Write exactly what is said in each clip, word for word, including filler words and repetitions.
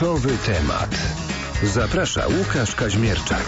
Kluczowy temat. Zaprasza Łukasz Kaźmierczak.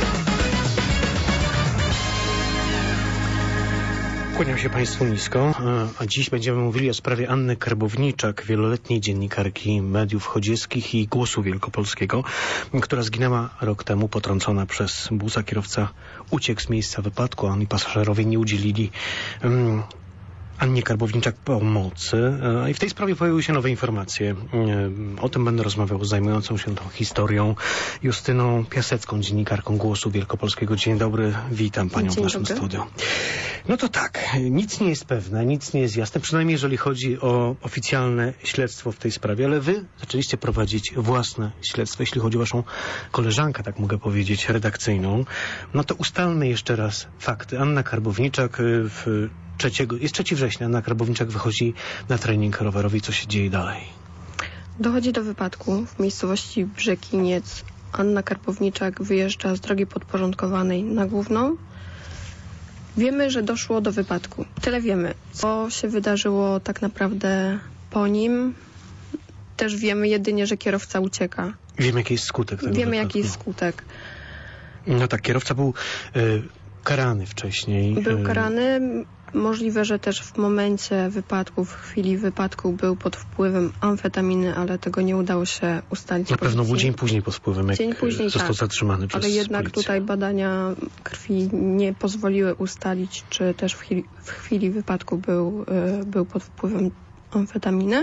Kłaniam się Państwu nisko, a dziś będziemy mówili o sprawie Anny Karbowniczak, wieloletniej dziennikarki mediów chodzieckich i Głosu Wielkopolskiego, która zginęła rok temu, potrącona przez busa. Kierowca uciekł z miejsca wypadku, a oni pasażerowie nie udzielili um, Annie Karbowniczak pomocy. I w tej sprawie pojawiły się nowe informacje. O tym będę rozmawiał z zajmującą się tą historią Justyną Piasecką, dziennikarką Głosu Wielkopolskiego. Dzień dobry, witam Panią Dzień w naszym dobry. studiu. No to tak, nic nie jest pewne, nic nie jest jasne, przynajmniej jeżeli chodzi o oficjalne śledztwo w tej sprawie, ale wy zaczęliście prowadzić własne śledztwo, jeśli chodzi o waszą koleżankę, tak mogę powiedzieć, redakcyjną. No to ustalmy jeszcze raz fakty. Anna Karbowniczak w trzeciego, jest trzeciego września, Anna Karbowniczak wychodzi na trening rowerowy. Co się dzieje dalej? Dochodzi do wypadku w miejscowości Brzekiniec. Anna Karbowniczak wyjeżdża z drogi podporządkowanej na główną. Wiemy, że doszło do wypadku. Tyle wiemy. Co się wydarzyło tak naprawdę po nim? Też wiemy jedynie, że kierowca ucieka. Wiemy, jaki jest skutek tego Wiemy, wypadku. jaki jest skutek. No tak, kierowca był y, karany wcześniej. Był y, karany. Możliwe, że też w momencie wypadku, w chwili wypadku był pod wpływem amfetaminy, ale tego nie udało się ustalić. Na pewno był policji. dzień później pod wpływem, jak Dzień później, został tak. zatrzymany przez Ale jednak policję. tutaj badania krwi nie pozwoliły ustalić, czy też w chwili, w chwili wypadku był, y, był pod wpływem amfetaminy.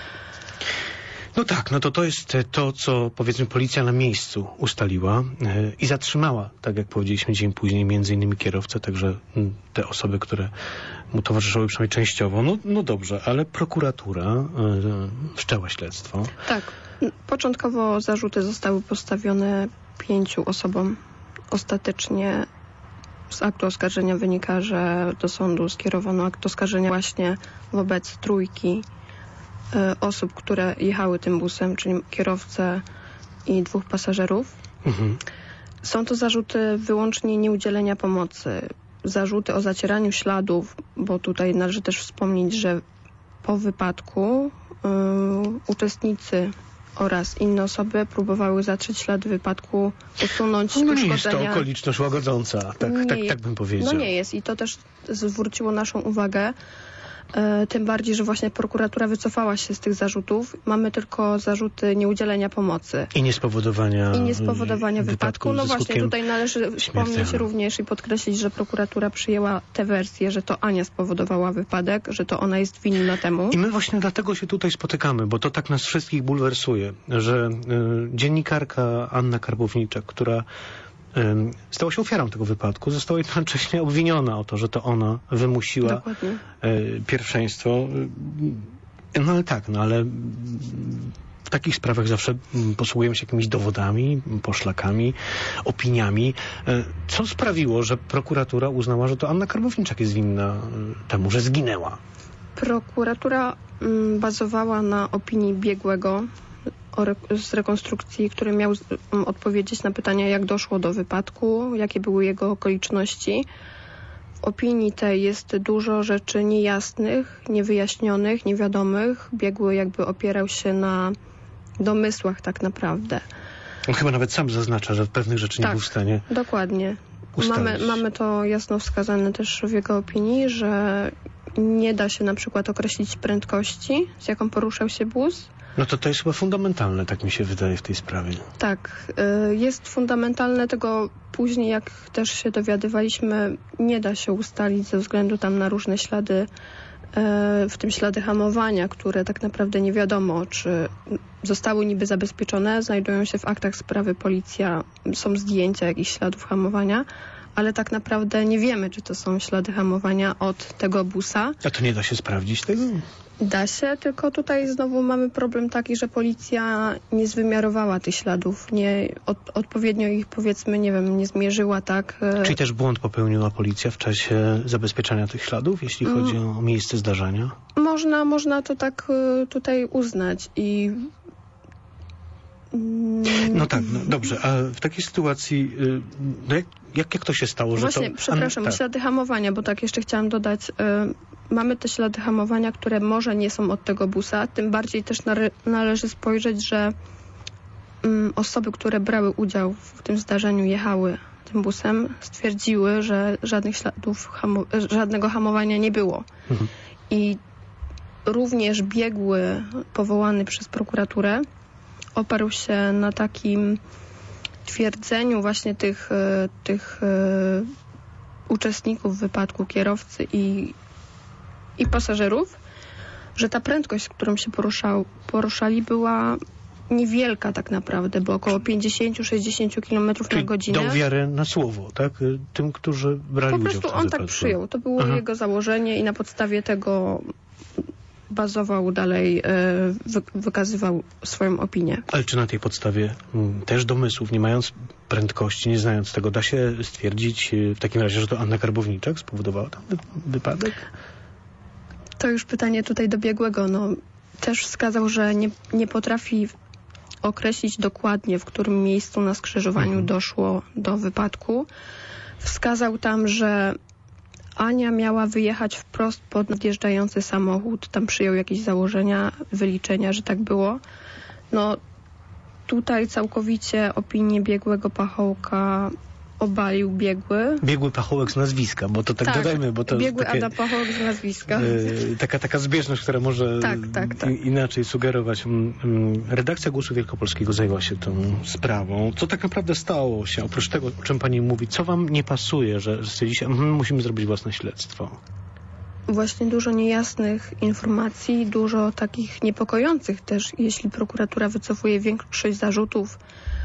No tak, no to to jest to, co powiedzmy policja na miejscu ustaliła yy, i zatrzymała, tak jak powiedzieliśmy dzień później, między innymi kierowcę, także yy, te osoby, które mu towarzyszyły przynajmniej częściowo. No, no dobrze, ale prokuratura yy, wszczęła śledztwo. Tak. Początkowo zarzuty zostały postawione pięciu osobom. Ostatecznie z aktu oskarżenia wynika, że do sądu skierowano akt oskarżenia właśnie wobec trójki osób, które jechały tym busem, czyli kierowcę i dwóch pasażerów. Mhm. Są to zarzuty wyłącznie nieudzielenia pomocy, zarzuty o zacieraniu śladów, bo tutaj należy też wspomnieć, że po wypadku yy, uczestnicy oraz inne osoby próbowały zatrzeć ślady wypadku, usunąć No nie uszkodzenia. jest to okoliczność łagodząca, tak, tak, Nie, tak bym powiedział. No nie jest i to też zwróciło naszą uwagę. E, tym bardziej, że właśnie prokuratura wycofała się z tych zarzutów. Mamy tylko zarzuty nieudzielenia pomocy. I niespowodowania I niespowodowania wypadku. No właśnie, tutaj należy wspomnieć również i podkreślić, że prokuratura przyjęła tę wersję, że to Ania spowodowała wypadek, że to ona jest winna temu. I my właśnie dlatego się tutaj spotykamy, bo to tak nas wszystkich bulwersuje, że y, dziennikarka Anna Karbowniczak, która y, stała się ofiarą tego wypadku, została jednocześnie obwiniona o to, że to ona wymusiła Dokładnie. y, pierwszeństwo. Y, no ale tak, no ale w takich sprawach zawsze posługujemy się jakimiś dowodami, poszlakami, opiniami. Y, co sprawiło, że prokuratura uznała, że to Anna Karbowniczak jest winna y, temu, że zginęła? Prokuratura mm, bazowała na opinii biegłego o re z rekonstrukcji, który miał z um, odpowiedzieć na pytania, jak doszło do wypadku, jakie były jego okoliczności. W opinii tej jest dużo rzeczy niejasnych, niewyjaśnionych, niewiadomych. Biegły jakby opierał się na domysłach tak naprawdę. On chyba nawet sam zaznacza, że pewnych rzeczy Tak, nie był w stanie dokładnie. ustalić. Mamy, mamy to jasno wskazane też w jego opinii, że nie da się na przykład określić prędkości, z jaką poruszał się bus. No to to jest chyba fundamentalne, tak mi się wydaje w tej sprawie. Tak, y, jest fundamentalne, tego później, jak też się dowiadywaliśmy, nie da się ustalić ze względu tam na różne ślady, y, w tym ślady hamowania, które tak naprawdę nie wiadomo, czy zostały niby zabezpieczone, znajdują się w aktach sprawy policja, są zdjęcia jakichś śladów hamowania, ale tak naprawdę nie wiemy, czy to są ślady hamowania od tego busa. A to nie da się sprawdzić tego? Da się, tylko tutaj znowu mamy problem taki, że policja nie zwymiarowała tych śladów, nie od, odpowiednio ich, powiedzmy, nie wiem, nie zmierzyła, tak. Czyli też błąd popełniła policja w czasie zabezpieczania tych śladów, jeśli Mm. chodzi o miejsce zdarzenia? Można, można to tak y, tutaj uznać i No tak, no dobrze, a w takiej sytuacji y, no jak, jak, jak to się stało, że Właśnie, to... przepraszam, An, tak. ślady hamowania, bo tak jeszcze chciałam dodać, y, mamy te ślady hamowania, które może nie są od tego busa, tym bardziej też nale- należy spojrzeć, że mm, osoby, które brały udział w tym zdarzeniu, jechały tym busem, stwierdziły, że żadnych śladów, hamo- żadnego hamowania nie było. Mhm. I również biegły powołany przez prokuraturę oparł się na takim twierdzeniu właśnie tych, tych uczestników wypadku, kierowcy i, i pasażerów, że ta prędkość, którą się poruszał, poruszali, była niewielka tak naprawdę, bo około pięćdziesiąt do sześćdziesięciu kilometrów na godzinę. Dał wiarę na słowo, tak? Tym, którzy brali po udział prostu w tym on wypadku. tak przyjął. To było Aha. jego założenie i na podstawie tego bazował dalej, wy, wykazywał swoją opinię. Ale czy na tej podstawie m, też domysłów, nie mając prędkości, nie znając tego, da się stwierdzić w takim razie, że to Anna Karbowniczak spowodowała ten wy, wypadek? To już pytanie tutaj do biegłego. No, też wskazał, że nie, nie potrafi określić dokładnie, w którym miejscu na skrzyżowaniu mhm. doszło do wypadku. Wskazał tam, że Ania miała wyjechać wprost pod nadjeżdżający samochód. Tam przyjął jakieś założenia, wyliczenia, że tak było. No tutaj całkowicie opinię biegłego Pachołka obalił biegły. Biegły Pachołek z nazwiska, bo to tak, tak dodajmy, bo to biegły takie, Adam Pachołek z nazwiska. Yy, taka, taka zbieżność, która może tak, tak, tak. inaczej sugerować. Redakcja Głosu Wielkopolskiego zajęła się tą sprawą. Co tak naprawdę stało się, oprócz tego, o czym pani mówi, co wam nie pasuje, że, że stwierdziliście, mm, musimy zrobić własne śledztwo? Właśnie dużo niejasnych informacji, dużo takich niepokojących też, jeśli prokuratura wycofuje większość zarzutów,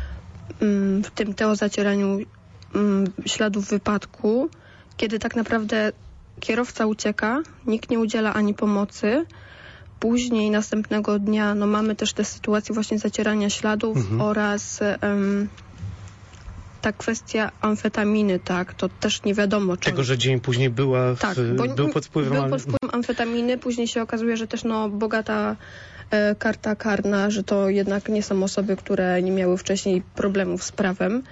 w tym te o zacieraniu śladów wypadku, kiedy tak naprawdę kierowca ucieka, nikt nie udziela ani pomocy. Później, następnego dnia, no mamy też tę sytuację właśnie zacierania śladów mhm. oraz um, ta kwestia amfetaminy, tak, to też nie wiadomo. Czy... Tego, że dzień później była w, tak, bo był pod wpływem... Był pod wpływem amfetaminy, później się okazuje, że też no bogata e, karta karna, że to jednak nie są osoby, które nie miały wcześniej problemów z prawem.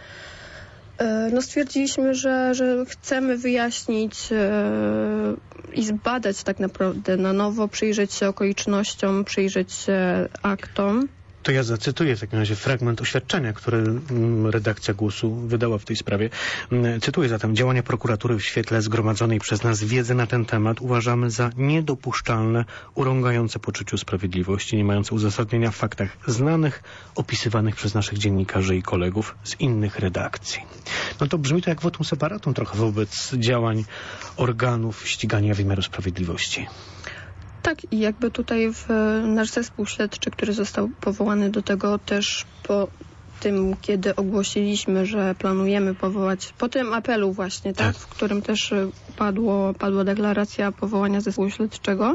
No stwierdziliśmy, że, że chcemy wyjaśnić e, i zbadać tak naprawdę na nowo, przyjrzeć się okolicznościom, przyjrzeć się aktom. To ja zacytuję w takim razie fragment oświadczenia, które redakcja Głosu wydała w tej sprawie. Cytuję zatem: działania prokuratury w świetle zgromadzonej przez nas wiedzy na ten temat uważamy za niedopuszczalne, urągające poczuciu sprawiedliwości, nie mające uzasadnienia w faktach znanych, opisywanych przez naszych dziennikarzy i kolegów z innych redakcji. No to brzmi to jak votum separatum trochę wobec działań organów ścigania wymiaru sprawiedliwości. Tak, i jakby tutaj w nasz zespół śledczy, który został powołany do tego też po tym, kiedy ogłosiliśmy, że planujemy powołać, po tym apelu właśnie, tak, w którym też padło, padła deklaracja powołania zespołu śledczego,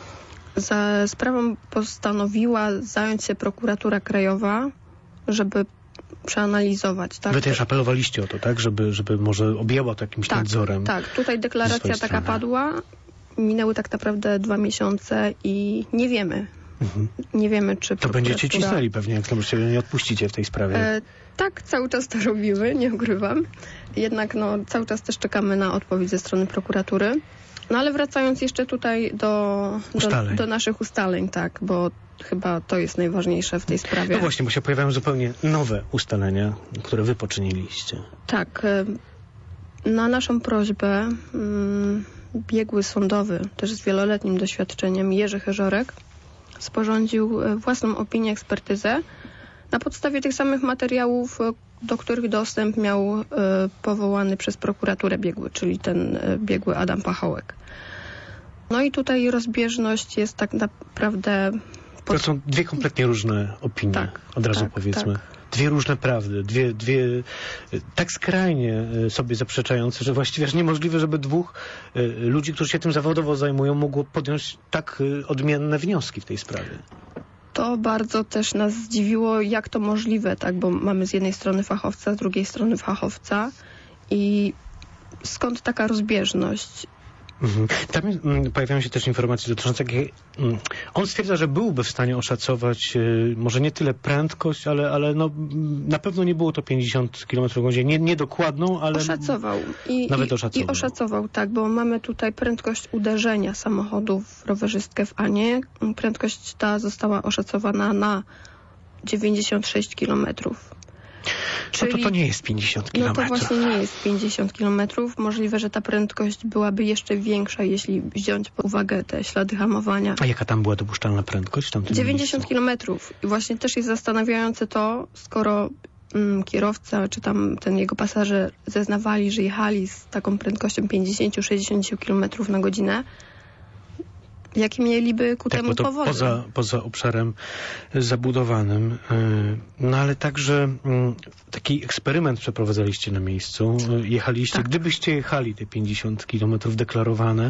za sprawą postanowiła zająć się prokuratura krajowa, żeby przeanalizować. Tak? Wy też apelowaliście o to, tak, żeby, żeby może objęła to jakimś tak, nadzorem. Tak, tutaj deklaracja taka padła. Minęły tak naprawdę dwa miesiące i nie wiemy. Mhm. Nie wiemy, czy To będziecie cisnęli pewnie, jak to się nie odpuścicie w tej sprawie. E, tak, cały czas to robimy, nie ukrywam. Jednak no, cały czas też czekamy na odpowiedź ze strony prokuratury. No ale wracając jeszcze tutaj do, do, do naszych ustaleń, tak, bo chyba to jest najważniejsze w tej sprawie. No właśnie, bo się pojawiają zupełnie nowe ustalenia, które wy poczyniliście. Tak. Na naszą prośbę mm, biegły sądowy, też z wieloletnim doświadczeniem, Jerzy Heżorek, sporządził własną opinię, ekspertyzę na podstawie tych samych materiałów, do których dostęp miał y, powołany przez prokuraturę biegły, czyli ten y, biegły Adam Pachołek. No i tutaj rozbieżność jest tak naprawdę... Pod... To są dwie kompletnie różne opinie, tak, od razu tak, powiedzmy. Tak. Dwie różne prawdy, dwie, dwie tak skrajnie sobie zaprzeczające, że właściwie aż niemożliwe, żeby dwóch ludzi, którzy się tym zawodowo zajmują, mogło podjąć tak odmienne wnioski w tej sprawie. To bardzo też nas zdziwiło, jak to możliwe, tak, bo mamy z jednej strony fachowca, z drugiej strony fachowca i skąd taka rozbieżność? Mhm. Tam mm, pojawiają się też informacje dotyczące, jakie mm, on stwierdza, że byłby w stanie oszacować y, może nie tyle prędkość, ale, ale no, na pewno nie było to pięćdziesiąt kilometrów na godzinę, nie, nie dokładną, ale oszacował. I, nawet i, oszacował. I oszacował, tak, bo mamy tutaj prędkość uderzenia samochodu w rowerzystkę w Anię. Prędkość ta została oszacowana na dziewięćdziesiąt sześć kilometrów. Czyli, no to to nie jest pięćdziesiąt kilometrów. No to właśnie nie jest pięćdziesiąt kilometrów. Możliwe, że ta prędkość byłaby jeszcze większa, jeśli wziąć pod uwagę te ślady hamowania. A jaka tam była dopuszczalna prędkość? W tamtym dziewięćdziesiąt kilometrów. I właśnie też jest zastanawiające to, skoro mm, kierowca czy tam ten jego pasażer zeznawali, że jechali z taką prędkością pięćdziesiąt do sześćdziesięciu kilometrów na godzinę, jakie mieliby ku tak, temu bo to powody. Poza, poza obszarem zabudowanym. No ale także taki eksperyment przeprowadzaliście na miejscu. Jechaliście, tak. Gdybyście jechali te pięćdziesiąt kilometrów deklarowane,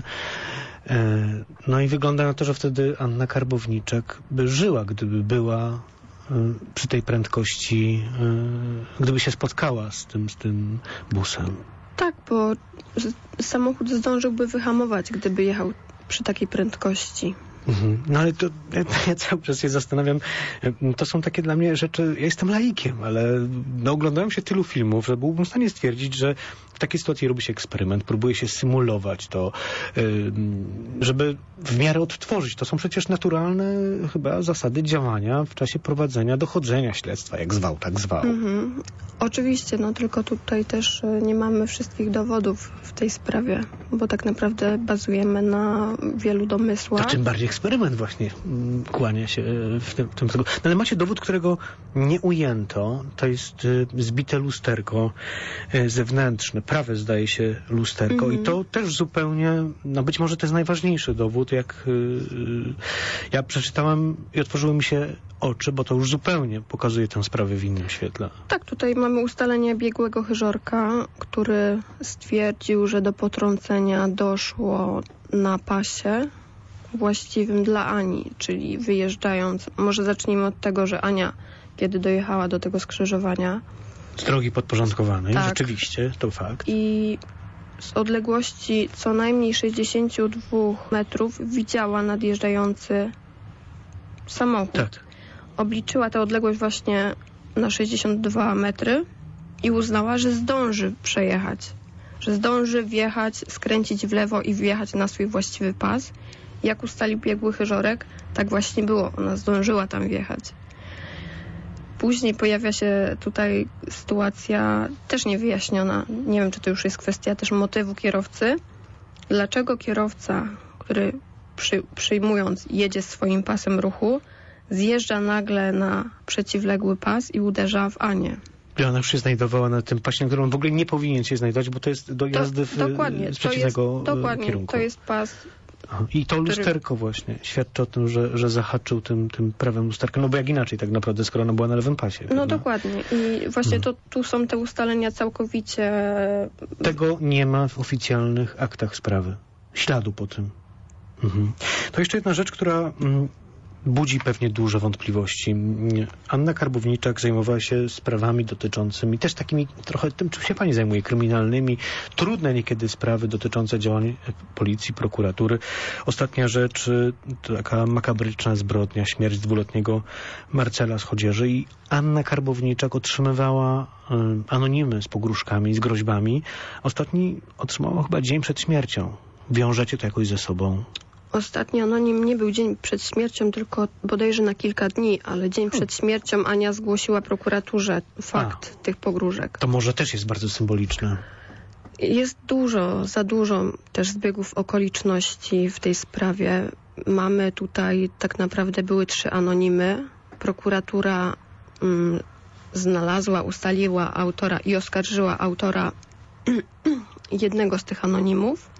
no i wygląda na to, że wtedy Anna Karbowniczak by żyła, gdyby była przy tej prędkości, gdyby się spotkała z tym, z tym busem. Tak, bo samochód zdążyłby wyhamować, gdyby jechał przy takiej prędkości. Mhm. No ale to ja, ja cały czas się zastanawiam, to są takie dla mnie rzeczy, ja jestem laikiem, ale no, oglądałem się tylu filmów, że byłbym w stanie stwierdzić, że w takiej sytuacji robi się eksperyment, próbuje się symulować to, żeby w miarę odtworzyć. To są przecież naturalne chyba zasady działania w czasie prowadzenia dochodzenia śledztwa, jak zwał, tak zwał. Mhm. Oczywiście, no tylko tutaj też nie mamy wszystkich dowodów w tej sprawie, bo tak naprawdę bazujemy na wielu domysłach. To czym bardziej eksperyment właśnie kłania się w tym, w tym tego. No ale macie dowód, którego nie ujęto. To jest zbite lusterko zewnętrzne. Prawe zdaje się lusterko. Mm-hmm. I to też zupełnie, no być może to jest najważniejszy dowód, jak yy, ja przeczytałem i otworzyły mi się oczy, bo to już zupełnie pokazuje tę sprawę w innym świetle. Tak, tutaj mamy ustalenie biegłego Chyżorka, który stwierdził, że do potrącenia doszło na pasie właściwym dla Ani, czyli wyjeżdżając, może zacznijmy od tego, że Ania, kiedy dojechała do tego skrzyżowania, z drogi podporządkowanej, tak, rzeczywiście, to fakt. I z odległości co najmniej sześćdziesięciu dwóch metrów widziała nadjeżdżający samochód. Tak. Obliczyła tę odległość właśnie na sześćdziesiąt dwa metry i uznała, że zdąży przejechać, że zdąży wjechać, skręcić w lewo i wjechać na swój właściwy pas. Jak ustalił biegły Chyżorek, tak właśnie było. Ona zdążyła tam wjechać. Później pojawia się tutaj sytuacja też niewyjaśniona. Nie wiem, czy to już jest kwestia też motywu kierowcy. Dlaczego kierowca, który przy, przyjmując jedzie swoim pasem ruchu, zjeżdża nagle na przeciwległy pas i uderza w Anię? I ona już się znajdowała na tym pasie, na którym on w ogóle nie powinien się znajdować, bo to jest do jazdy w, dokładnie, z przeciwnego to jest, dokładnie, kierunku. To jest pas. I to lusterko właśnie świadczy o tym, że, że zahaczył tym, tym prawym lusterkiem, no bo jak inaczej tak naprawdę, skoro ona była na lewym pasie. No prawda? dokładnie. I właśnie to, tu są te ustalenia całkowicie... Tego nie ma w oficjalnych aktach sprawy. Śladu po tym. Mhm. To jeszcze jedna rzecz, która mm, budzi pewnie duże wątpliwości. Anna Karbowniczak zajmowała się sprawami dotyczącymi, też takimi trochę tym, czym się pani zajmuje, kryminalnymi, trudne niekiedy sprawy dotyczące działań policji, prokuratury. Ostatnia rzecz, taka makabryczna zbrodnia, śmierć dwuletniego Marcela z Chodzieży i Anna Karbowniczak otrzymywała y, anonimy z pogróżkami, z groźbami. Ostatni otrzymała chyba dzień przed śmiercią. Wiążecie to jakoś ze sobą? Ostatni anonim nie był dzień przed śmiercią, tylko bodajże na kilka dni, ale dzień przed śmiercią Ania zgłosiła prokuraturze fakt A, tych pogróżek. To może też jest bardzo symboliczne. Jest dużo, za dużo też zbiegów okoliczności w tej sprawie. Mamy tutaj, tak naprawdę były trzy anonimy. Prokuratura mm, znalazła, ustaliła autora i oskarżyła autora jednego z tych anonimów.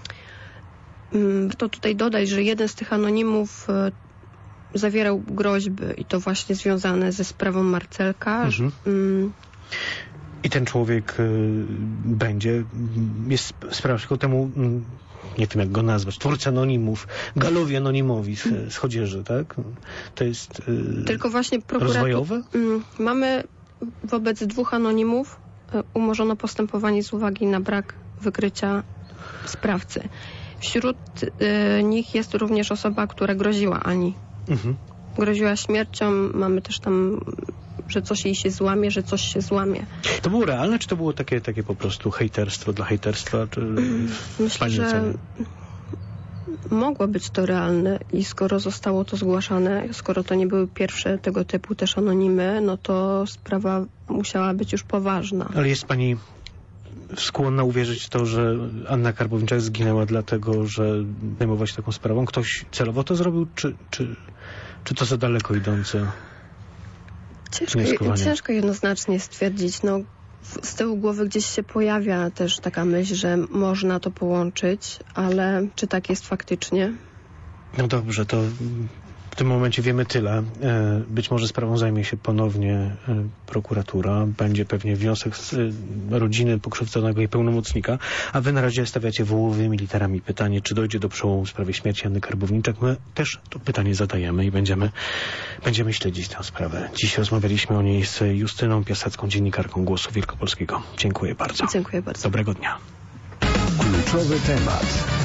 To tutaj dodać, że jeden z tych anonimów zawierał groźby i to właśnie związane ze sprawą Marcelka. Mhm. I ten człowiek y, będzie, jest sprawą temu, y, nie wiem jak go nazwać, twórca anonimów, Galowi Anonimowi z, z Chodzieży, tak? To jest y, tylko właśnie rozwojowe? Y, mamy wobec dwóch anonimów y, umorzono postępowanie z uwagi na brak wykrycia sprawcy. Wśród y, nich jest również osoba, która groziła Ani. Mhm. Groziła śmiercią. Mamy też tam, że coś jej się złamie, że coś się złamie. To było realne, czy to było takie, takie po prostu hejterstwo dla hejterstwa? Czy Myślę, że mogło być to realne i skoro zostało to zgłaszane, skoro to nie były pierwsze tego typu też anonimy, no to sprawa musiała być już poważna. Ale jest pani skłonna uwierzyć w to, że Anna Karbowniczak zginęła dlatego, że zajmować się taką sprawą? Ktoś celowo to zrobił, czy, czy, czy to za daleko idące ciężko, ciężko jednoznacznie stwierdzić. No, z tyłu głowy gdzieś się pojawia też taka myśl, że można to połączyć, ale czy tak jest faktycznie? No dobrze, to w tym momencie wiemy tyle. Być może sprawą zajmie się ponownie prokuratura. Będzie pewnie wniosek z rodziny pokrzywdzonego i pełnomocnika, a wy na razie stawiacie wołowymi literami pytanie, czy dojdzie do przełomu w sprawie śmierci Anny Karbowniczak. My też to pytanie zadajemy i będziemy, będziemy śledzić tę sprawę. Dziś rozmawialiśmy o niej z Justyną Piasecką, dziennikarką Głosu Wielkopolskiego. Dziękuję bardzo. Dziękuję bardzo. Dobrego dnia. Kluczowy temat.